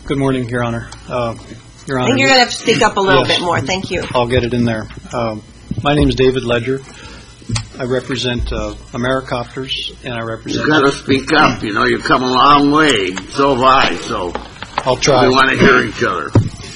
Good morning, Your Honor. Your Honor, I think you're going to have to speak up a little bit more. Thank you. I'll get it in there. My name is David Ledger. I represent Americopters, and I represent... You've got to speak up. You know, you've come a long way. So have I, so... I'll try. We want to hear each other.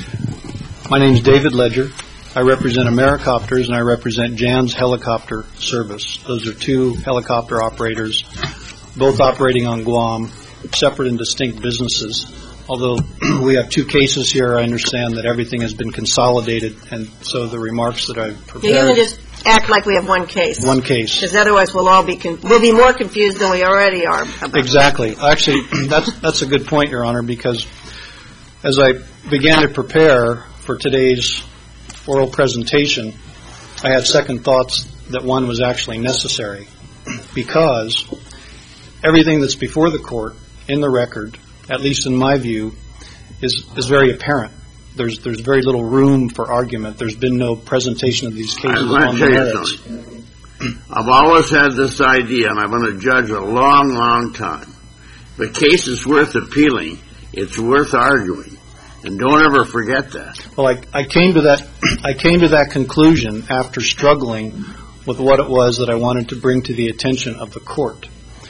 My name is David Ledger. I represent Americopters, and I represent Jan's Helicopter Service. Those are two helicopter operators, both operating on Guam, separate and distinct businesses. Although we have two cases here, I understand that everything has been consolidated, and so the remarks that I've prepared... You're going to just act like we have one case. One case. Because otherwise we'll be more confused than we already are. Exactly. Actually, that's a good point, Your Honor, because as I began to prepare for today's oral presentation, I had second thoughts that one was actually necessary, because everything that's before the court in the record, at least in my view, is very apparent. There's very little room for argument. There's been no presentation of these cases on the merits. I've always had this idea, and I've been a judge a long, long time. If a case is worth appealing, it's worth arguing. And don't ever forget that. Well, I came to that conclusion after struggling with what it was that I wanted to bring to the attention of the court.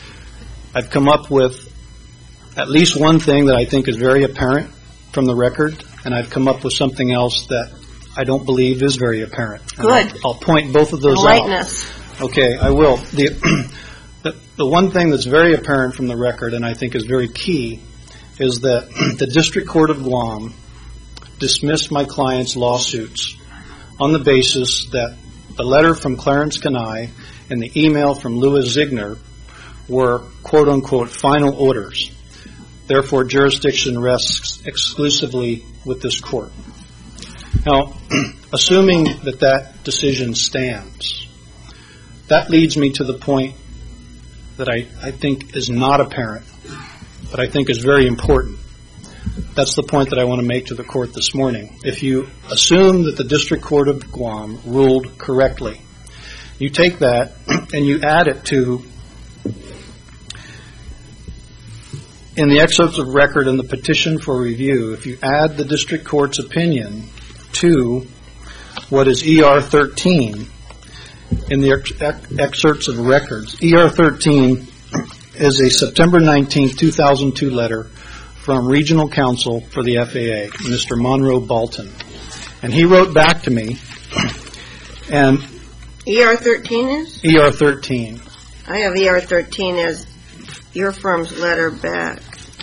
I've come up with at least one thing that I think is very apparent from the record, and I've come up with something else that I don't believe is very apparent. Good. I'll point both of those out. Okay, I will. The one thing that's very apparent from the record, and I think is very key, is that the District Court of Guam dismissed my client's lawsuits on the basis that the letter from Clarence Kanai and the email from Louis Ziegner were quote-unquote final orders. Therefore, jurisdiction rests exclusively with this court. Now, assuming that decision stands, that leads me to the point that I think is not apparent, but I think is very important. That's the point that I want to make to the court this morning. If you assume that the District Court of Guam ruled correctly, you take that and you add it to, in the excerpts of record in the petition for review, if you add the District Court's opinion to what is ER 13 in the excerpts of records, ER 13 is a September 19, 2002 letter from Regional Counsel for the FAA, Mr. Monroe Bolton. And he wrote back to me, and... ER 13 is? ER 13. I have ER 13 as your firm's letter back.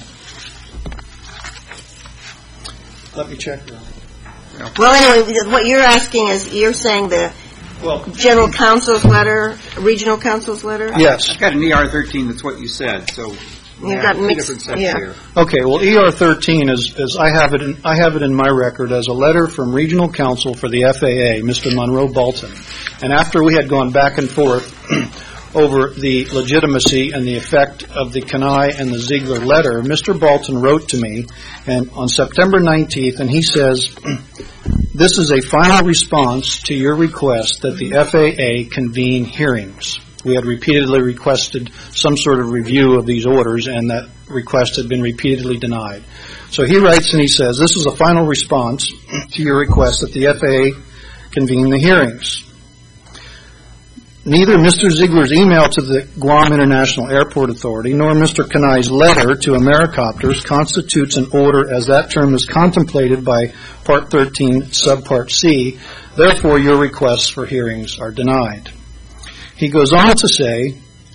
Let me check that. Yeah. Well, anyway, what you're asking is, you're saying the General Counsel's letter, Regional Counsel's letter? Yes. I've got an ER 13 that's what you said, so you've got mixed, different sets here. Okay, well, ER 13 is I have it in my record as a letter from Regional Counsel for the FAA, Mr. Monroe Bolton. And after we had gone back and forth over the legitimacy and the effect of the Kanai and the Ziegler letter, Mr. Bolton wrote to me and on September 19th, and he says, "This is a final response to your request that the FAA convene hearings." We had repeatedly requested some sort of review of these orders, and that request had been repeatedly denied. So he writes and he says, "This is a final response to your request that the FAA convene the hearings. Neither Mr. Ziegler's email to the Guam International Airport Authority nor Mr. Kanai's letter to Americopters constitutes an order as that term is contemplated by Part 13, Subpart C. Therefore, your requests for hearings are denied." He goes on to say,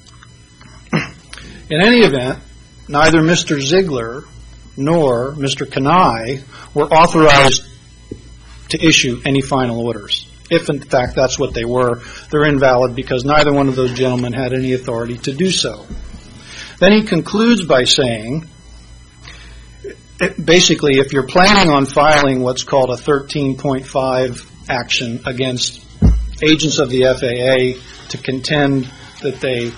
"In any event, neither Mr. Ziegler nor Mr. Kanai were authorized to issue any final orders. If, in fact, that's what they were, they're invalid because neither one of those gentlemen had any authority to do so." Then he concludes by saying, basically, if you're planning on filing what's called a 13.5 action against agents of the FAA to contend that they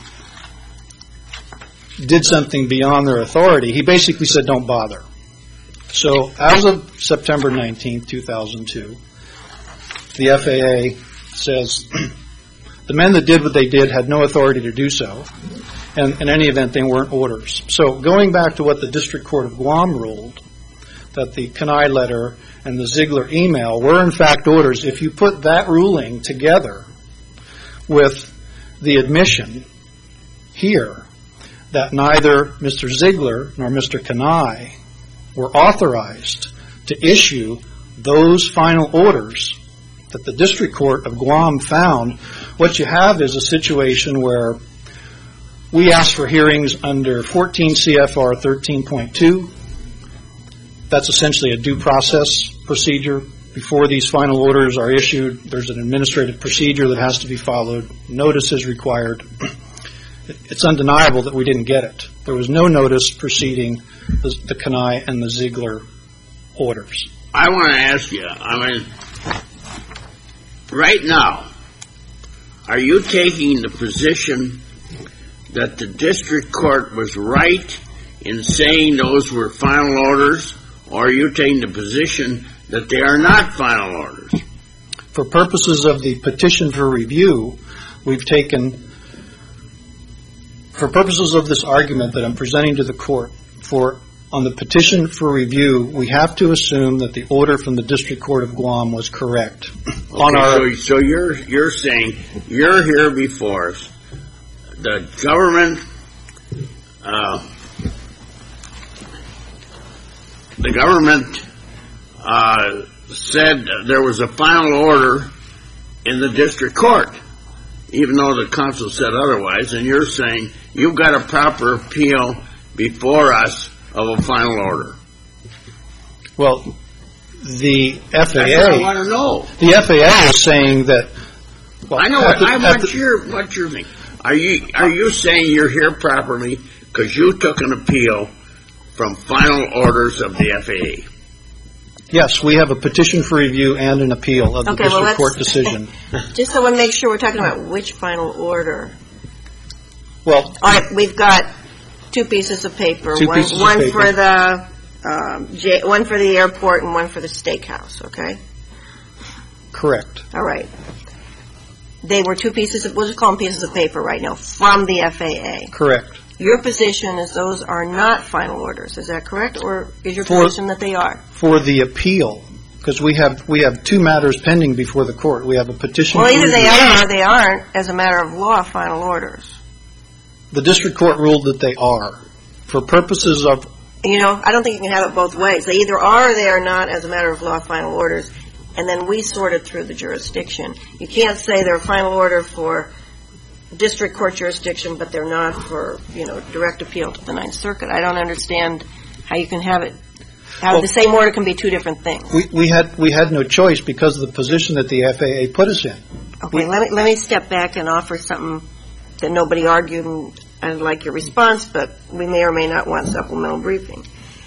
did something beyond their authority, he basically said, don't bother. So as of September 19, 2002, the FAA says the men that did what they did had no authority to do so, and in any event, they weren't orders. So going back to what the District Court of Guam ruled, that the Kenai letter and the Ziegler email were in fact orders, if you put that ruling together with the admission here that neither Mr. Ziegler nor Mr. Kenai were authorized to issue those final orders that the District Court of Guam found, what you have is a situation where we asked for hearings under 14 CFR 13.2. That's essentially a due process procedure. Before these final orders are issued, there's an administrative procedure that has to be followed. Notice is required. It's undeniable that we didn't get it. There was no notice preceding the Kenai and the Ziegler orders. I want to ask you, right now, are you taking the position that the district court was right in saying those were final orders, or are you taking the position that they are not final orders? For purposes of the petition for review, we've taken, for purposes of this argument that I'm presenting to the court, on the petition for review, we have to assume that the order from the District Court of Guam was correct. Okay, so you're saying you're here before us. The government said there was a final order in the district court, even though the counsel said otherwise, and you're saying you've got a proper appeal before us of a final order. Well, the FAA... That's what I want to know. The FAA is saying that... Well, I know. I want what you're thinking. Are you saying you're here properly because you took an appeal from final orders of the FAA? Yes, we have a petition for review and an appeal of the district court decision. Just so I want to make sure we're talking about which final order. Well... All right, we've got two pieces of paper. One for the airport and one for the steakhouse, okay? Correct. All right. They were two pieces of, we'll just call them pieces of paper right now, from the FAA. Correct. Your position is those are not final orders, is that correct? Or is your position that they are? For the appeal, because we have two matters pending before the court. We have a petition for review. Well, either they are or they aren't, as a matter of law, final orders. The district court ruled that they are. For purposes of... You know, I don't think you can have it both ways. They either are or they are not, as a matter of law, final orders. And then we sort it through the jurisdiction. You can't say they're a final order for district court jurisdiction, but they're not for, direct appeal to the Ninth Circuit. I don't understand how you can have it. The same order can be two different things. We had no choice because of the position that the FAA put us in. Okay, let me step back and offer something that nobody argued, and I'd like your response, but we may or may not want supplemental briefing.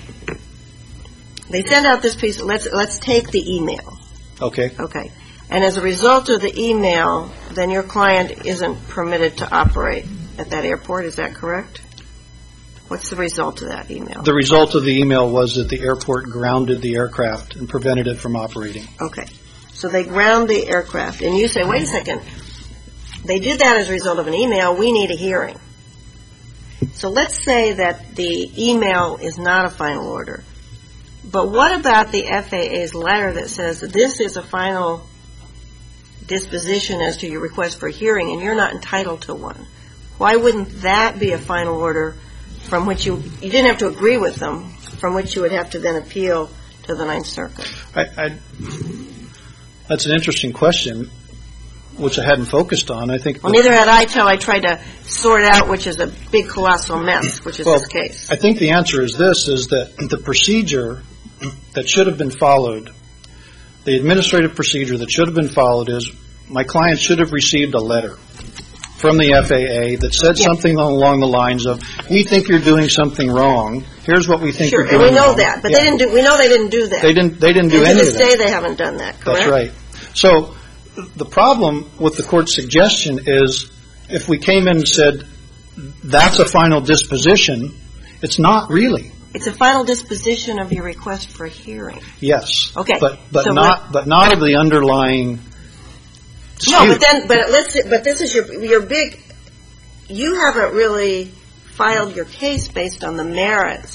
They send out this piece. Let's take the email. Okay. Okay. And as a result of the email, then your client isn't permitted to operate at that airport. Is that correct? What's the result of that email? The result of the email was that the airport grounded the aircraft and prevented it from operating. Okay. So they ground the aircraft. And you say, wait a second. They did that as a result of an email. We need a hearing. So let's say that the email is not a final order. But what about the FAA's letter that says that this is a final disposition as to your request for a hearing and you're not entitled to one? Why wouldn't that be a final order from which you didn't have to agree with them, from which you would have to then appeal to the Ninth Circuit? That's an interesting question, which I hadn't focused on. I think. Well, neither had I till I tried to sort out which is a big colossal mess, which is this case. I think the answer is this, is that the procedure that should have been followed, the administrative procedure that should have been followed is my client should have received a letter from the FAA that said something along the lines of, we think you're doing something wrong. Here's what we think you're doing wrong. Sure, and we know that. But we know they didn't do that. They didn't do any of that. And to this day they haven't done that, correct? That's right. So the problem with the court's suggestion is if we came in and said that's a final disposition, it's not really. It's a final disposition of your request for a hearing. Yes. Okay. But not of the underlying dispute. No, but this is your big. You haven't really filed your case based on the merits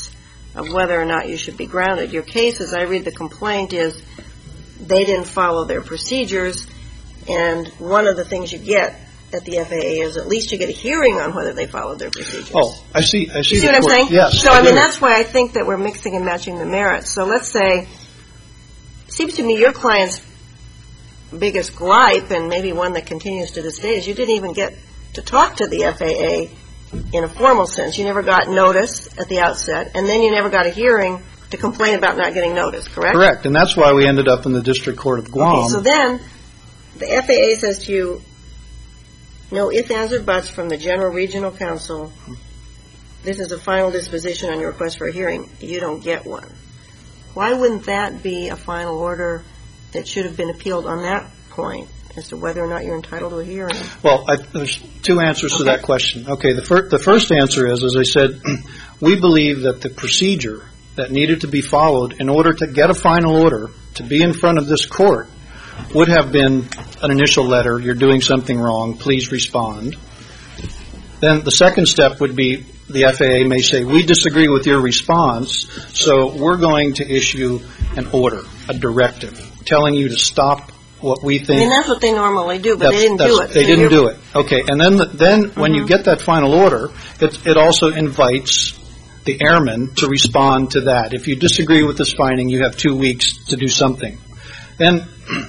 of whether or not you should be grounded. Your case, as I read the complaint, is they didn't follow their procedures, and one of the things you get at the FAA is at least you get a hearing on whether they followed their procedures. Oh, I see. You see what I'm saying? Yes. So, that's why I think that we're mixing and matching the merits. So let's say, it seems to me your client's biggest gripe, and maybe one that continues to this day, is you didn't even get to talk to the FAA in a formal sense. You never got notice at the outset, and then you never got a hearing to complain about not getting notice, correct? Correct, and that's why we ended up in the District Court of Guam. Okay, so then the FAA says to you, no ifs, ands, or buts from the General Regional Counsel. This is a final disposition on your request for a hearing. You don't get one. Why wouldn't that be a final order that should have been appealed on that point as to whether or not you're entitled to a hearing? Well, there's two answers to that question. Okay, the first answer is, as I said, we believe that the procedure that needed to be followed in order to get a final order to be in front of this court would have been an initial letter, you're doing something wrong, please respond. Then the second step would be the FAA may say, we disagree with your response, so we're going to issue an order, a directive, telling you to stop what we think. I mean, that's what they normally do, but they didn't do it. They didn't do it. Okay, and then when you get that final order, it also invites the airmen to respond to that. If you disagree with this finding, you have 2 weeks to do something. Then,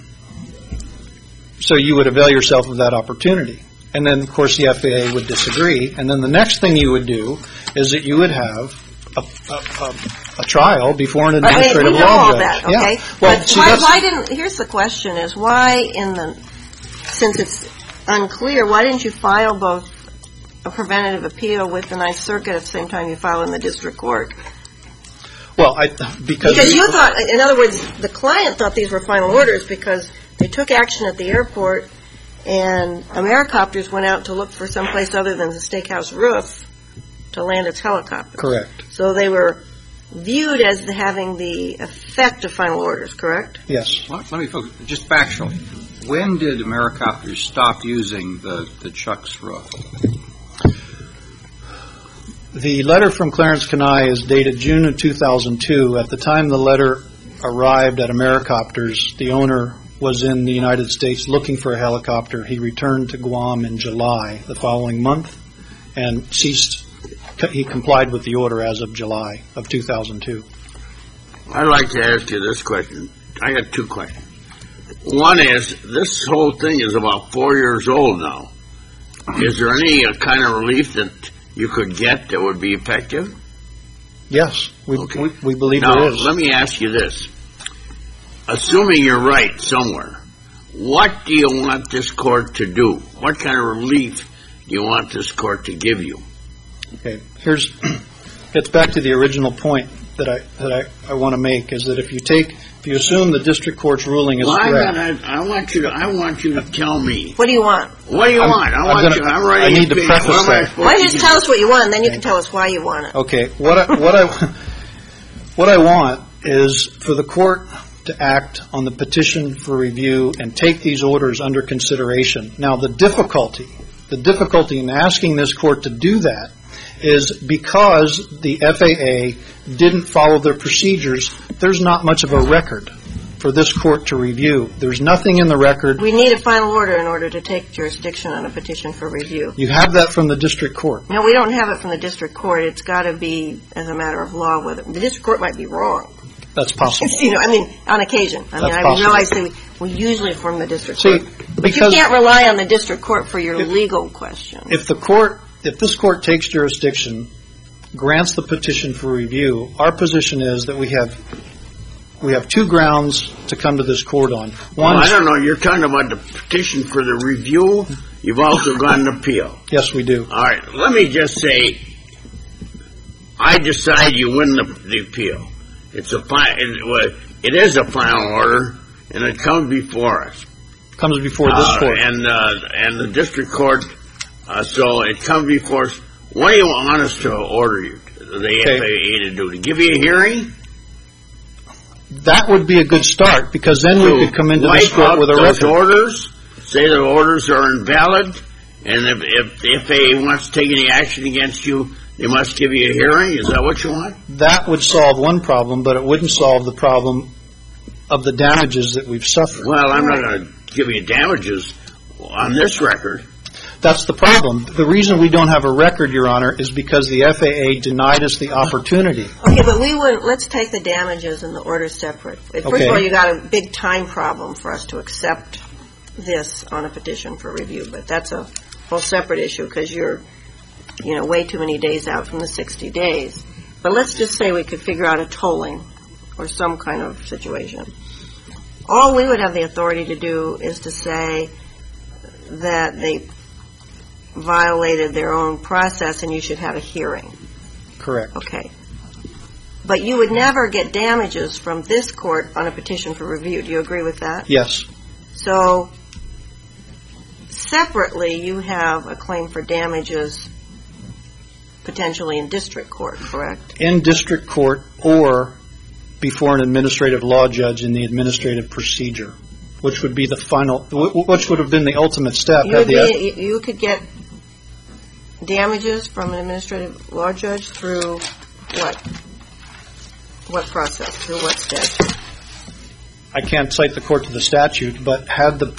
so you would avail yourself of that opportunity. And then, of course, the FAA would disagree. And then the next thing you would do is that you would have a trial before an administrative law judge. That, okay? Yeah. Well, but why didn't, here's the question is, since it's unclear, why didn't you file both a preventative appeal with the Ninth Circuit at the same time you file in the district court? Well, because you thought, in other words, the client thought these were final orders because they took action at the airport and Americopters went out to look for someplace other than the steakhouse roof to land its helicopters. Correct. So they were viewed as having the effect of final orders, correct? Yes. Let me focus, just factually. When did Americopters stop using the Chuck's roof? The letter from Clarence Kenai is dated June of 2002. At the time the letter arrived at Americopters, the owner was in the United States looking for a helicopter. He returned to Guam in July the following month and he complied with the order as of July of 2002. I'd like to ask you this question. I got two questions. One is, this whole thing is about 4 years old now. Is there any kind of relief that you could get that would be effective? Yes, we believe now, there is. Let me ask you this. Assuming you're right somewhere, what do you want this court to do? What kind of relief do you want this court to give you? Okay, gets back to the original point that I want to make, is that if you assume the district court's ruling is correct. I want you to tell me. What do you want? What do you want? I need to preface that. Why don't you just tell us what you want, and then you can tell us why you want it. Okay, what I want is for the court to act on the petition for review and take these orders under consideration. Now, the difficulty in asking this court to do that is because the FAA didn't follow their procedures, there's not much of a record for this court to review. There's nothing in the record. We need a final order in order to take jurisdiction on a petition for review. You have that from the district court. No, we don't have it from the district court. It's got to be as a matter of law. Whether the district court might be wrong. That's possible. On occasion. I realize that we usually form the district court. But you can't rely on the district court for your legal question. If this court takes jurisdiction, grants the petition for review, our position is that we have two grounds to come to this court on. One, I don't know. You're talking about the petition for the review. You've also got an appeal. Yes, we do. All right. Let me just say, I decide you win the appeal. It is a final order, and it comes before us. Comes before this court. And the district court, so it comes before us. What do you want us to order you, the FAA, to do? To give you a hearing? That would be a good start, because then we could come into this court with a record. Those orders, say the orders are invalid, and if the FAA wants to take any action against you, They must give you a hearing? Is that what you want? That would solve one problem, but it wouldn't solve the problem of the damages that we've suffered. Well, I'm not going to give you damages on this record. That's the problem. The reason we don't have a record, Your Honor, is because the FAA denied us the opportunity. Okay, but let's take the damages and the order separate. First of all, you got a big time problem for us to accept this on a petition for review, but that's a whole separate issue because you're, way too many days out from the 60 days. But let's just say we could figure out a tolling or some kind of situation. All we would have the authority to do is to say that they violated their own process and you should have a hearing. Correct. Okay. But you would never get damages from this court on a petition for review. Do you agree with that? Yes. So separately, you have a claim for damages potentially in district court, correct? In district court or before an administrative law judge in the administrative procedure, which would be the final, which would have been the ultimate step. You could get damages from an administrative law judge through what? What process? Through what statute? I can't cite the court to the statute, but had the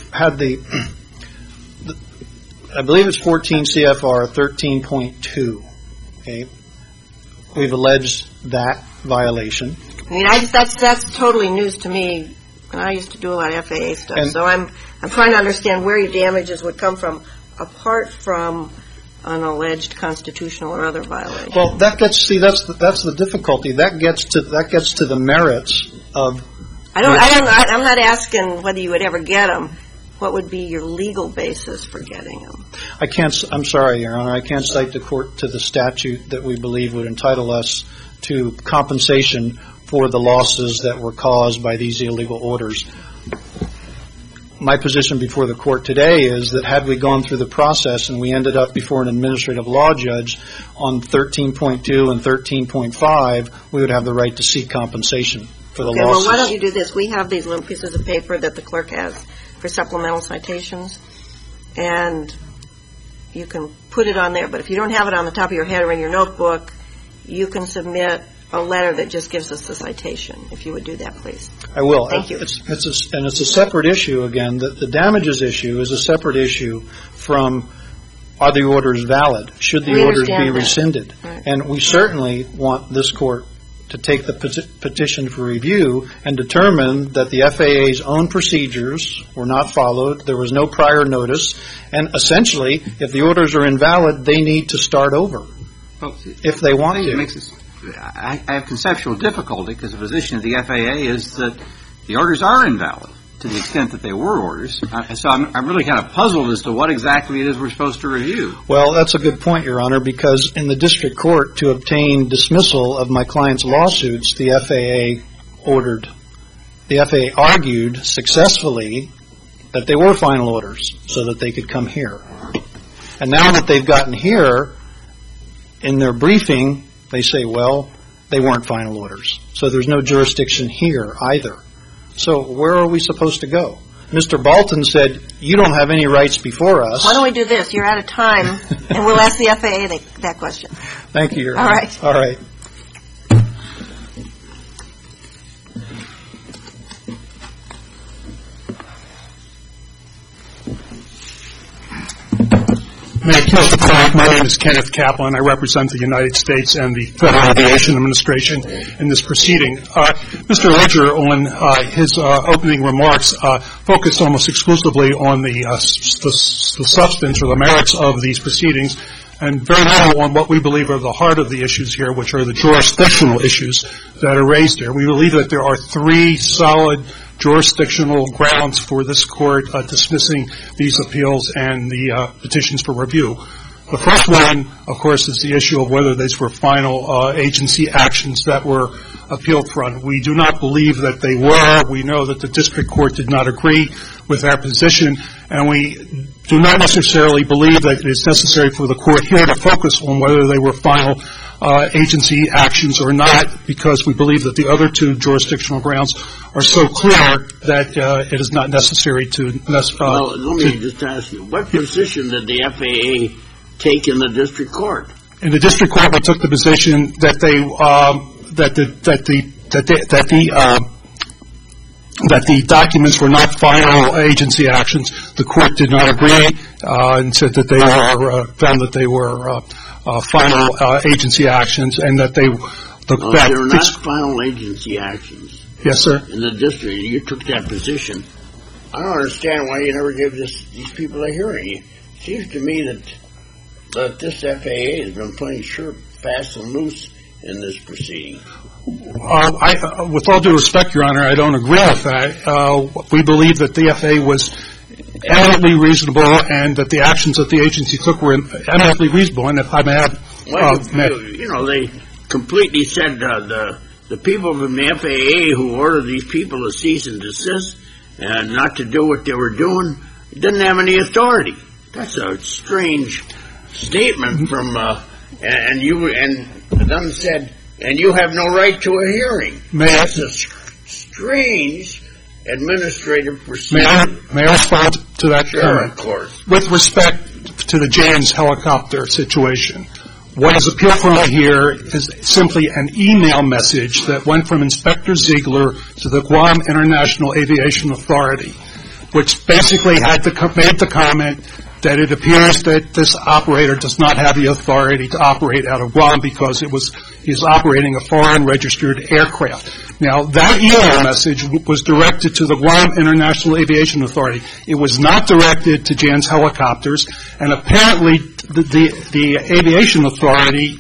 I believe it's 14 CFR 13.2. Okay, we've alleged that violation. I mean, that's totally news to me. And I used to do a lot of FAA stuff, so I'm trying to understand where your damages would come from, apart from an alleged constitutional or other violation. Well, that's the difficulty. That gets to the merits of. I'm not asking whether you would ever get them. What would be your legal basis for getting them? I'm sorry, Your Honor. I can't cite the court to the statute that we believe would entitle us to compensation for the losses that were caused by these illegal orders. My position before the court today is that had we gone through the process and we ended up before an administrative law judge on 13.2 and 13.5, we would have the right to seek compensation for the losses. Well, why don't you do this? We have these little pieces of paper that the clerk has for supplemental citations, and you can put it on there. But if you don't have it on the top of your head or in your notebook, you can submit a letter that just gives us the citation, if you would do that, please. I will. Thank you. It's a separate issue, again. The damages issue is a separate issue from are the orders valid? Should the orders be rescinded? Right. And we certainly want this court to take the petition for review and determine that the FAA's own procedures were not followed, there was no prior notice, and essentially, if the orders are invalid, they need to start over if they want to. I have conceptual difficulty because the position of the FAA is that the orders are invalid to the extent that they were orders. So I'm really kind of puzzled as to what exactly it is we're supposed to review. Well, that's a good point, Your Honor, because in the district court to obtain dismissal of my client's lawsuits, the FAA argued successfully that they were final orders so that they could come here. And now that they've gotten here, in their briefing, they say, well, they weren't final orders. So there's no jurisdiction here either. So where are we supposed to go? Mr. Balton said, you don't have any rights before us. Why don't we do this? You're out of time, and we'll ask the FAA that question. Thank you, Your Honor. All right. All right. May I please report? My name is Kenneth Kaplan. I represent the United States and the Federal Aviation Administration in this proceeding. Mr. Ledger, on his opening remarks, focused almost exclusively on the substance or the merits of these proceedings, and very little on what we believe are the heart of the issues here, which are the jurisdictional issues that are raised here. We believe that there are three solid jurisdictional grounds for this court dismissing these appeals and the petitions for review. The first one, of course, is the issue of whether these were final agency actions that were appealed from. We do not believe that they were. We know that the district court did not agree with our position, and we do not necessarily believe that it is necessary for the court here to focus on whether they were final agency actions or not, because we believe that the other two jurisdictional grounds are so clear that it is not necessary to. Well, let me just ask you, what position did the FAA take in the district court? In the district court, we took the position that the documents were not final agency actions. The court did not agree and said that they found that they were final agency actions, and that they they're not final agency actions. Yes, sir. In the district, you took that position. I don't understand why you never gave these people a hearing. It seems to me that this FAA has been playing sure, fast, and loose in this proceeding. With all due respect, Your Honor, I don't agree with that. We believe that the FAA was eminently reasonable, and that the actions that the agency took were eminently reasonable. And if I may have, they completely said the people from the FAA who ordered these people to cease and desist and not to do what they were doing didn't have any authority. That's a strange statement from and them said, and you have no right to a hearing. That's a strange administrative procedure. May I respond to that? Sure, of course. With respect to the Jan's helicopter situation, what is appealed for here is simply an email message that went from Inspector Ziegler to the Guam International Aviation Authority, which basically made the comment that it appears that this operator does not have the authority to operate out of Guam because he's operating a foreign registered aircraft. Now, that email message was directed to the Guam International Aviation Authority. It was not directed to Jan's Helicopters, and apparently the aviation authority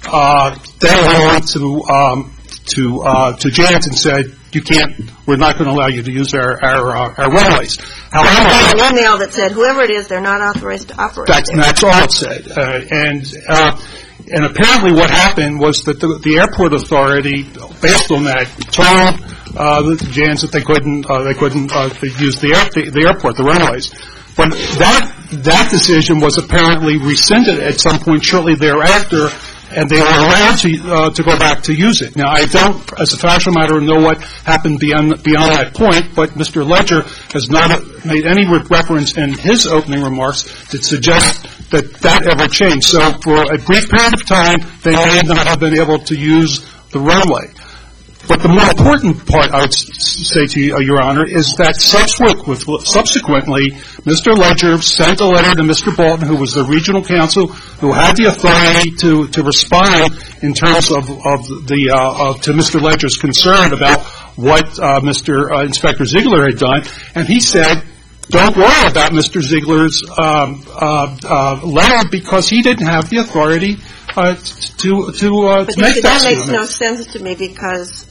then went to Jan's and said, we're not going to allow you to use our runways. However, an email that said, whoever it is, they're not authorized to operate. That's all it said. And apparently what happened was that the airport authority, based on that, told the Jan's that they couldn't use the airport, the runways. But that decision was apparently rescinded at some point shortly thereafter, and they were allowed to go back to use it. Now, I don't, as a factual matter, know what happened beyond that point, but Mr. Ledger has not made any reference in his opening remarks that suggest that ever changed. So for a brief period of time, they may not have been able to use the runway. But the more important part, I would say to you, Your Honor, is that subsequently, Mr. Ledger sent a letter to Mr. Bolton, who was the regional counsel, who had the authority to respond in terms of to Mr. Ledger's concern about what Mr. Inspector Ziegler had done, and he said, don't worry about Mr. Ziegler's letter because he didn't have the authority to make that statement. That makes no sense to me because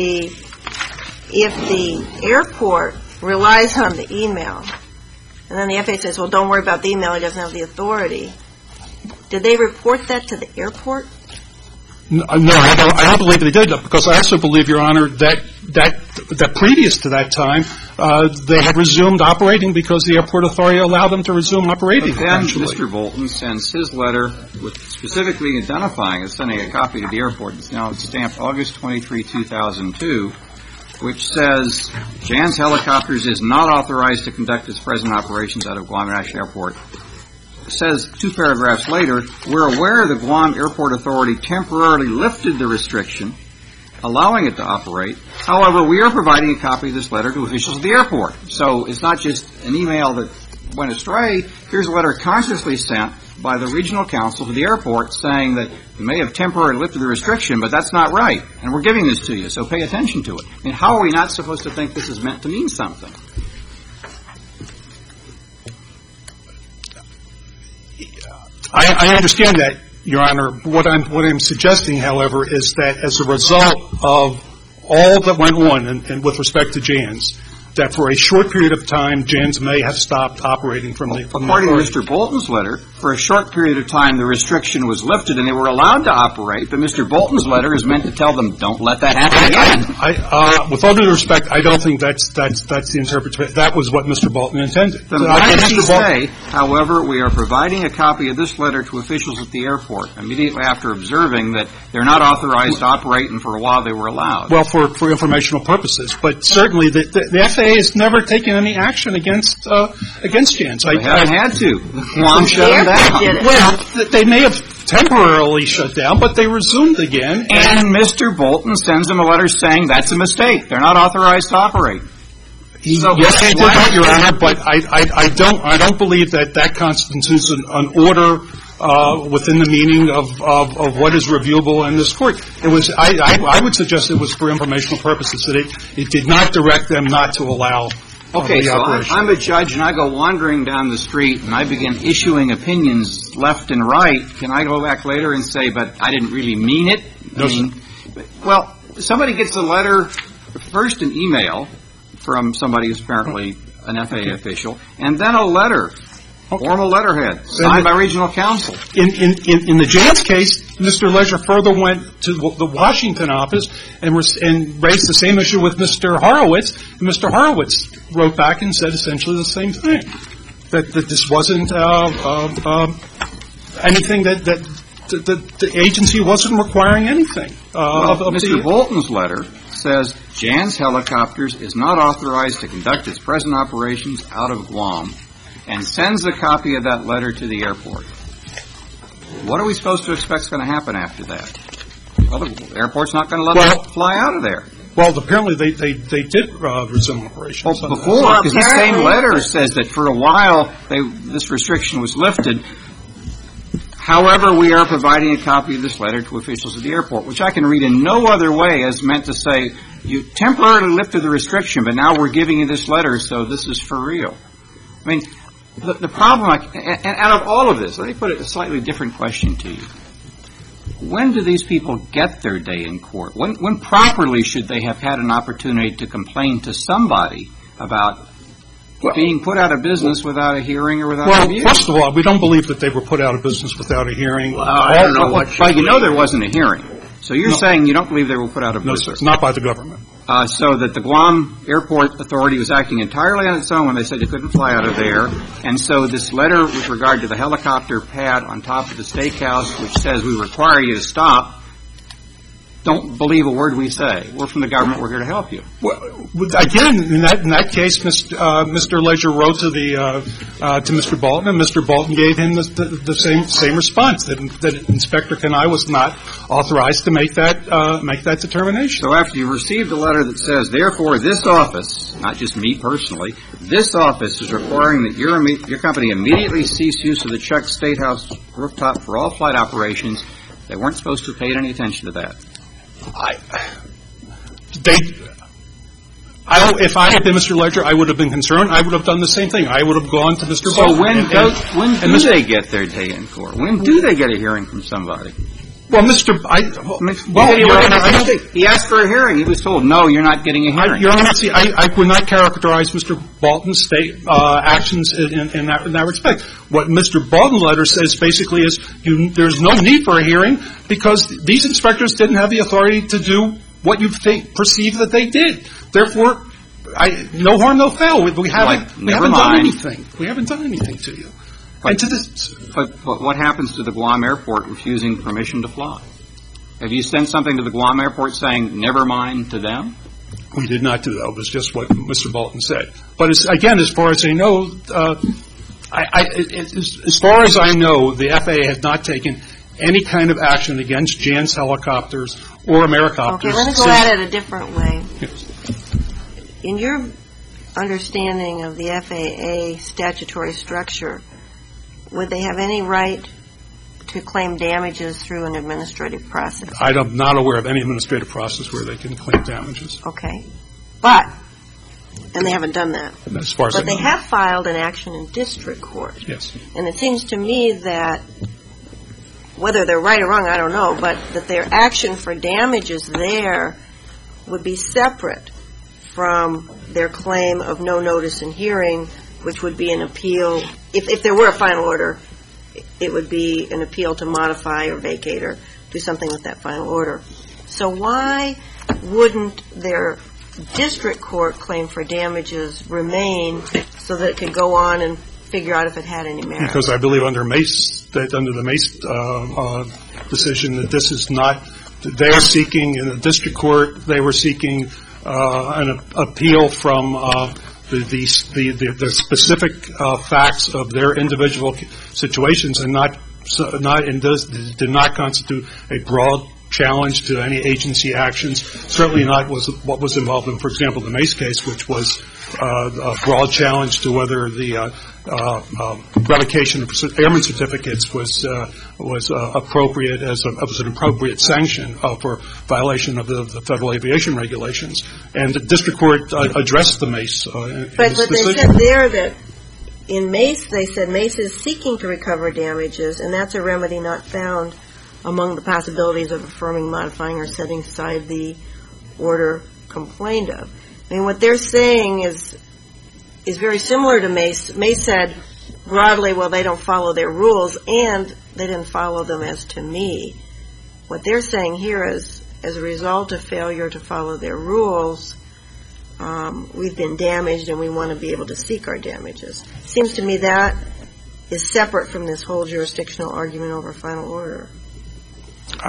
if the airport relies on the email, and then the FAA says, well, don't worry about the email, he doesn't have the authority, did they report that to the airport? No, I don't believe they did, because I also believe, Your Honor, that previous to that time, they had resumed operating because the airport authority allowed them to resume operating. But then Mr. Bolton sends his letter with specifically identifying and sending a copy to the airport. It's now stamped August 23, 2002, which says, Jan's Helicopters is not authorized to conduct its present operations out of Guam International Airport. It says 2 paragraphs later, we're aware the Guam Airport Authority temporarily lifted the restriction, allowing it to operate. However, we are providing a copy of this letter to officials at the airport. So it's not just an email that went astray. Here's a letter consciously sent by the regional counsel to the airport saying that you may have temporarily lifted the restriction, but that's not right, and we're giving this to you, so pay attention to it. I mean, how are we not supposed to think this is meant to mean something? I understand that, Your Honor. What I'm suggesting, however, is that as a result of all that went on, and with respect to Jan's, that for a short period of time, Jan's may have stopped operating from the According to Mr. Bolton's letter, for a short period of time, the restriction was lifted and they were allowed to operate, but Mr. Bolton's letter is meant to tell them, don't let that happen again. With all due respect, I don't think that's the interpretation. That was what Mr. Bolton intended. Then why does he say, however, we are providing a copy of this letter to officials at the airport, immediately after observing that they're not authorized to operate, and for a while they were allowed? Well, for informational purposes. But certainly the FAA has never taken any action against Jan's. They haven't had to. Guam shut them down. Well, they may have temporarily shut down, but they resumed again. And Mr. Bolton sends them a letter saying that's a mistake. They're not authorized to operate. Yes, he did that, Your Honor, but I don't believe that constitutes an order within the meaning of what is reviewable in this court. It was I would suggest it was for informational purposes, that it did not direct them not to allow Okay, so I'm a judge and I go wandering down the street and I begin issuing opinions left and right. Can I go back later and say, but I didn't really mean it? No, sir. Well, somebody gets a letter, first an email from somebody who's apparently an FAA official, and then a letter, formal letterhead, signed by regional counsel. In the Jans case, Mr. Leisure further went to the Washington office and raised the same issue with Mr. Horowitz, and Mr. Horowitz wrote back and said essentially the same thing, that this wasn't anything that the agency wasn't requiring anything. Mr. Bolton's letter says Jans Helicopters is not authorized to conduct its present operations out of Guam, and sends a copy of that letter to the airport. What are we supposed to expect is going to happen after that? Well, the airport's not going to let them fly out of there. Well, apparently they did resume operations. Well, before, because the same letter says that for a while this restriction was lifted. However, we are providing a copy of this letter to officials at the airport, which I can read in no other way as meant to say, you temporarily lifted the restriction, but now we're giving you this letter, so this is for real. I mean, the problem, and out of all of this, let me put a slightly different question to you. When do these people get their day in court? When properly should they have had an opportunity to complain to somebody about being put out of business without a hearing or without a review? Well, first of all, we don't believe that they were put out of business without a hearing. Well, I don't know Well, you know there wasn't a hearing. So you're saying you don't believe they were put out of business? No, sir, not by the government. So that the Guam Airport Authority was acting entirely on its own when they said you couldn't fly out of there. And so this letter with regard to the helicopter pad on top of the steakhouse, which says we require you to stop, don't believe a word we say. We're from the government. We're here to help you. Well, again, in that case, Mr. Leisure wrote to Mr. Bolton, and Mr. Bolton gave him the same response, that Inspector Kanai was not authorized to make that determination. So after you received a letter that says, therefore, this office, not just me personally, this office is requiring that your company immediately cease use of the Chuck State House rooftop for all flight operations, they weren't supposed to have paid any attention to that. If I had been Mr. Leisure, I would have been concerned. I would have done the same thing. I would have gone to Mr. Bolton. So when do they get their day in court? When do they get a hearing from somebody? Well, he asked for a hearing. He was told, no, you're not getting a hearing. Your Honor, see, I would not characterize Mr. Bolton's state actions in that respect. What Mr. Bolton's letter says basically is there's no need for a hearing because these inspectors didn't have the authority to do what you perceive that they did. Therefore, no harm, no foul. We haven't done anything. We haven't done anything to you. But what happens to the Guam Airport refusing permission to fly? Have you sent something to the Guam Airport saying, never mind, to them? We did not do that. It was just what Mr. Bolton said. But again, as far as I know, as far as I know, the FAA has not taken any kind of action against Jans Helicopters or Americopters. Okay, let me go at it a different way. Yes. In your understanding of the FAA statutory structure, would they have any right to claim damages through an administrative process? I'm not aware of any administrative process where they can claim damages. Okay. And they haven't done that. As far as I know. But they have filed an action in district court. Yes. And it seems to me that, whether they're right or wrong, I don't know, but that their action for damages there would be separate from their claim of no notice and hearing, which would be an appeal. If there were a final order, it would be an appeal to modify or vacate or do something with that final order. So why wouldn't their district court claim for damages remain so that it could go on and figure out if it had any merit? Because I believe under the Mace decision that this is not, they're seeking in the district court, they were seeking an appeal from the specific facts of their individual situations and not did not constitute a broad challenge to any agency actions. Certainly not what was involved in, for example, the Mace case, which was a broad challenge to whether the revocation of airman certificates was appropriate as an appropriate sanction for violation of the Federal Aviation Regulations. And the district court addressed the Mace. But they said there that in Mace, they said Mace is seeking to recover damages, and that's a remedy not found among the possibilities of affirming, modifying, or setting aside the order complained of. I mean, what they're saying is very similar to Mace. Mace said broadly, well, they don't follow their rules, and they didn't follow them as to me. What they're saying here is, as a result of failure to follow their rules, we've been damaged and we want to be able to seek our damages. It seems to me that is separate from this whole jurisdictional argument over final order. With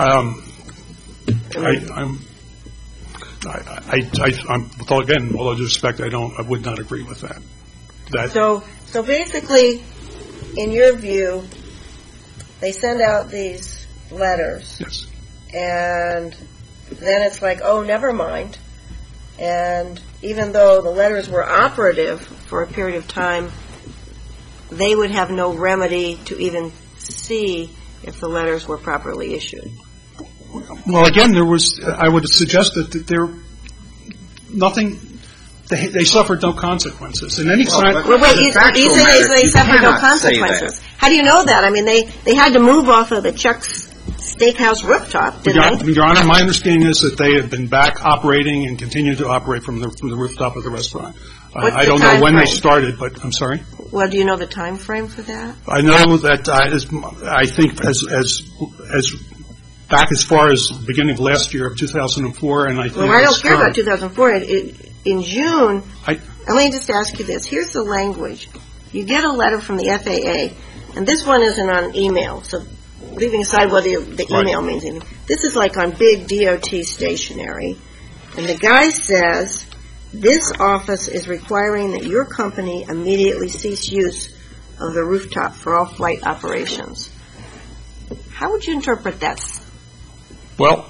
all due respect, I would not agree with that. So basically, in your view, they send out these letters. Yes. And then it's like, oh, never mind. And even though the letters were operative for a period of time, they would have no remedy to even see if the letters were properly issued. Well, again, I would suggest that they suffered no consequences. And any time. You say they suffered no consequences. How do you know that? I mean, they had to move off of the Chuck's Steakhouse rooftop, didn't they? Your Honor, my understanding is that they have been back operating and continue to operate from the rooftop of the restaurant. I don't know when they started, but I'm sorry? Well, do you know the time frame for that? I know that I think as back as far as the beginning of last year of 2004, and I think. Well, I don't care about 2004. In June, let me just ask you this. Here's the language. You get a letter from the FAA, and this one isn't on email, so leaving aside whether the email means anything. This is like on big DOT stationery, and the guy says, this office is requiring that your company immediately cease use of the rooftop for all flight operations. How would you interpret that? Well,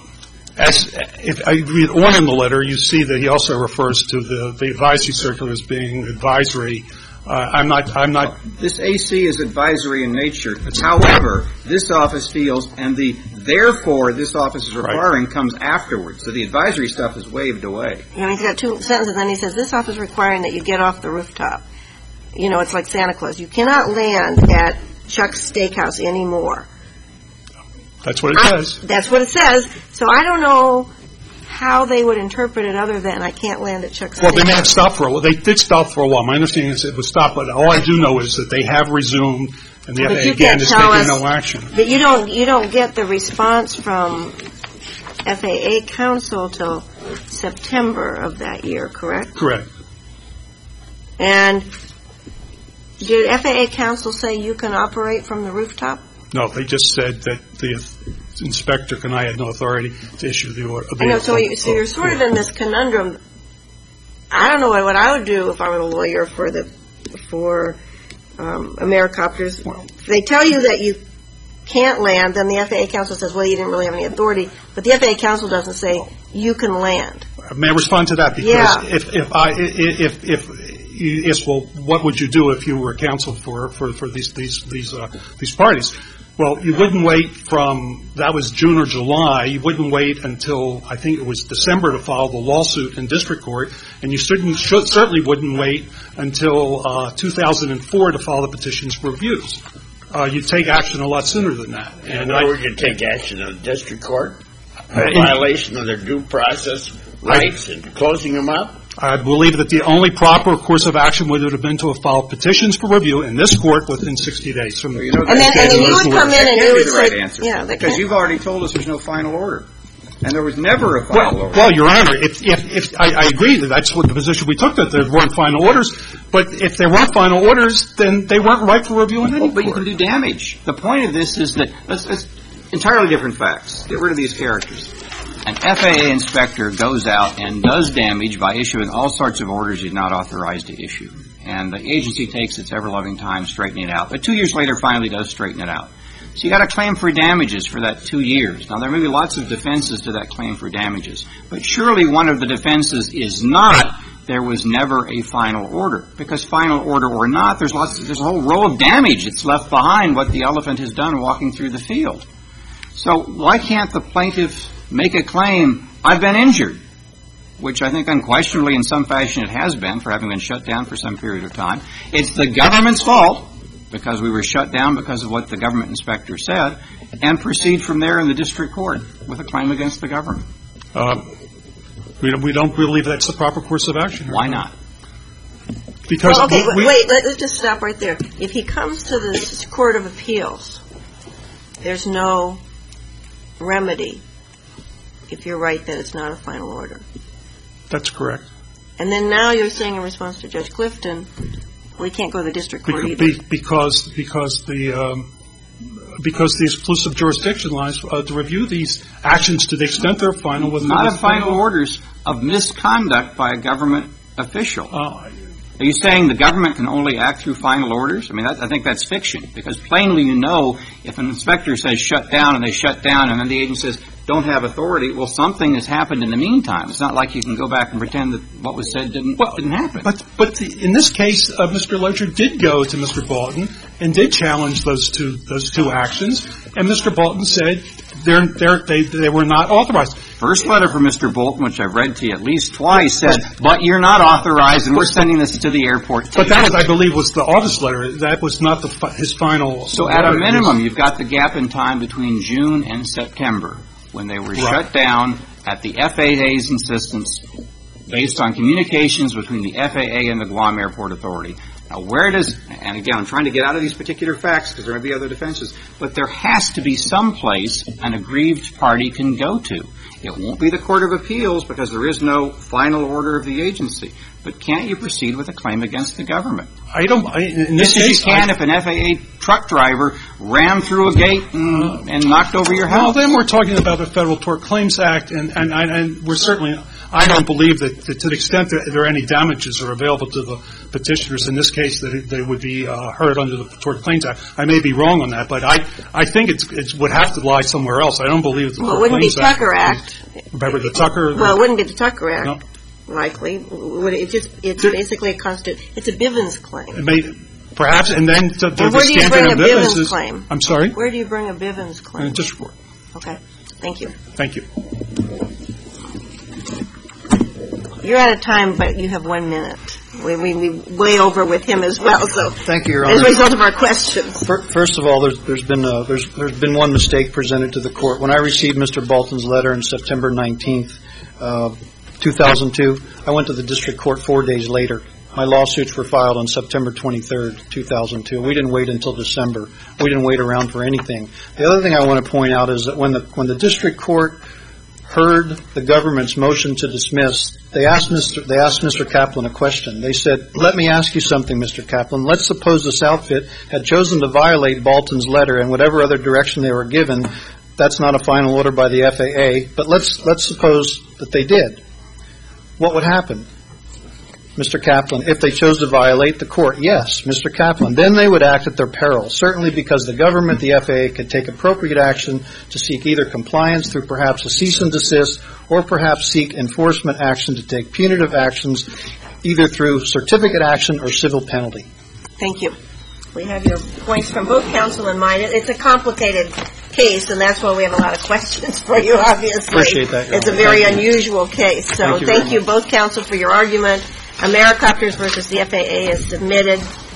if I read on in the letter, you see that he also refers to the advisory circular as being advisory. I'm not. This AC is advisory in nature. However, this office feels, and therefore this office is requiring comes afterwards. So the advisory stuff is waved away. You know, he's got two sentences, and then he says, this office is requiring that you get off the rooftop. You know, it's like Santa Claus. You cannot land at Chuck's Steakhouse anymore. That's what it says. That's what it says. So I don't know how they would interpret it other than I can't land at Chuck's Steakhouse. Well, they may have stopped for a while. They did stop for a while. My understanding is it was stopped, but all I do know is that they have resumed, and the FAA again is taking no action. But you don't get the response from FAA counsel till September of that year, correct? Correct. And did FAA counsel say you can operate from the rooftop? No, they just said that the inspector and I had no authority to issue the order. I know, so you're sort of in this conundrum. I don't know what I would do if I were a lawyer for Americopters. Well, if they tell you that you can't land, then the FAA counsel says, well, you didn't really have any authority. But the FAA counsel doesn't say you can land. May I respond to that? Because if you ask, well, what would you do if you were counsel for these parties? Well, you wouldn't wait that was June or July. You wouldn't wait until, I think it was December to file the lawsuit in district court. And you certainly wouldn't wait until 2004 to file the petitions for reviews. You'd take action a lot sooner than that. And why would you take action in the district court? A violation of their due process rights and closing them up? I believe that the only proper course of action would have been to have filed petitions for review in this court within 60 days. And then you would come in and you would say, yeah, because you've already told us there's no final order. And there was never a final order. Well, Your Honor, if I agree that that's what the position we took, that there weren't final orders. But if there weren't final orders, then they weren't right for review in any court. But you can do damage. The point of this is that it's entirely different facts. Get rid of these characters. An FAA inspector goes out and does damage by issuing all sorts of orders he's not authorized to issue. And the agency takes its ever-loving time straightening it out. But 2 years later finally does straighten it out. So you got a claim for damages for that 2 years. Now, there may be lots of defenses to that claim for damages, but surely one of the defenses is not there was never a final order, because final order or not, there's a whole row of damage that's left behind what the elephant has done walking through the field. So why can't the plaintiff make a claim, I've been injured, which I think unquestionably in some fashion it has been for having been shut down for some period of time. It's the government's fault because we were shut down because of what the government inspector said, and proceed from there in the district court with a claim against the government. We don't believe that's the proper course of action. Why not? Because wait, let's just stop right there. If he comes to the Court of Appeals, there's no remedy if you're right that it's not a final order. That's correct. And then now you're saying in response to Judge Clifton, we can't go to the district court either. Because the exclusive jurisdiction lies to review these actions to the extent they're final. Not of final orders, of misconduct by a government official. Are you saying the government can only act through final orders? I mean, I think that's fiction, because plainly you know if an inspector says shut down and they shut down and then the agent says don't have authority, well, something has happened in the meantime. It's not like you can go back and pretend that what was said didn't happen. But in this case, Mr. Ledger did go to Mr. Bolton and did challenge those two actions, and Mr. Bolton said they were not authorized. First letter from Mr. Bolton, which I've read to you at least twice, said, but you're not authorized and we're sending this to the airport. But that, I believe, was the August letter. That was not his final. So at a minimum, you've got the gap in time between June and September when they were shut down at the FAA's insistence based on communications between the FAA and the Guam Airport Authority. Now, where does, and again, I'm trying to get out of these particular facts because there may be other defenses, but there has to be some place an aggrieved party can go to. It won't be the Court of Appeals because there is no final order of the agency. But can't you proceed with a claim against the government? In this case, you can if an FAA truck driver ran through a gate and knocked over your house. Well, then we're talking about the Federal Tort Claims Act, and we're certainly, I don't believe that to the extent that there are any damages are available to the petitioners in this case that they would be heard under the Tort Claims Act. I may be wrong on that, but I think it would have to lie somewhere else. I don't believe the Tort Claims Act. Well, it wouldn't be Tucker Act. Remember the Tucker? Well, it wouldn't be the Tucker Act. No. Likely. It's basically it's a Bivens claim. It may, perhaps, and then the where do you bring a Bivens claim? I'm sorry? Where do you bring a Bivens claim? In a district court. Okay. Thank you. Thank you. You're out of time, but you have 1 minute. We way over with him as well. So thank you, Your Honor. As a result of our questions. First of all, there's been one mistake presented to the court. When I received Mr. Bolton's letter on September 19th, 2002, I went to the district court 4 days later. My lawsuits were filed on September 23rd, 2002. We didn't wait until December. We didn't wait around for anything. The other thing I want to point out is that when the district court heard the government's motion to dismiss, they asked Mr. Kaplan a question. They said, let me ask you something, Mr. Kaplan. Let's suppose this outfit had chosen to violate Bolton's letter and whatever other direction they were given. That's not a final order by the FAA, but let's suppose that they did. What would happen, Mr. Kaplan, if they chose to violate the court? Yes, Mr. Kaplan. Then they would act at their peril, certainly because the government, the FAA, could take appropriate action to seek either compliance through perhaps a cease and desist or perhaps seek enforcement action to take punitive actions either through certificate action or civil penalty. Thank you. We have your points from both counsel and mine. It's a complicated case, and that's why we have a lot of questions for you, obviously. Appreciate that. It's a very unusual case. So thank you both counsel for your argument. Americopters versus the FAA is submitted.